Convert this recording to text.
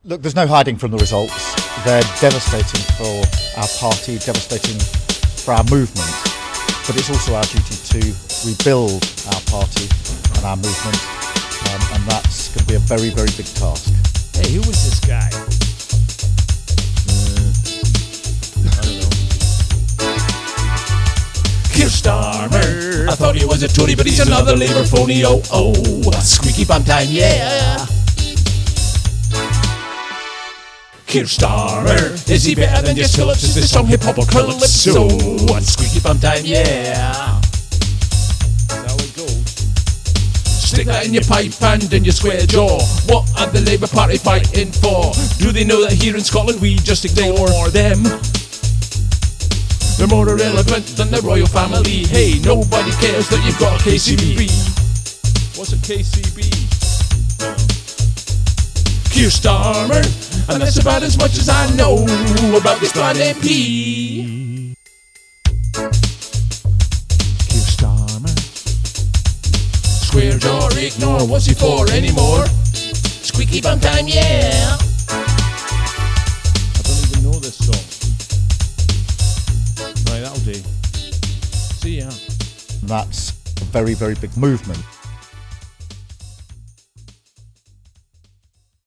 Look, there's no hiding from the results. They're devastating for our party, devastating for our movement. But it's also our duty to rebuild our party and our movement. And that's going to be a very, very big task. Hey, who was this guy? I don't know. Keir Starmer. I thought he was a Tory, but he's another Labour phony. Oh, squeaky bum time, yeah. Keir Starmer, is he better than just Phillips? Is this song hip hop or calypso? Squeaky bum time, yeah. That's how it goes. Stick that in your pipe and in your square jaw. What are the Labour Party fighting for? Do they know that here in Scotland we just ignore them? They're more irrelevant than the royal family. Hey, nobody cares that you've got a KCB. What's a KCB? Keir Starmer, and that's about as much as I know about this blind MP. Keir Starmer. Square jaw, ignore, what's he for anymore? Squeaky bum time, yeah. I don't even know this song. Right, that'll do. See ya. That's a very, very big movement.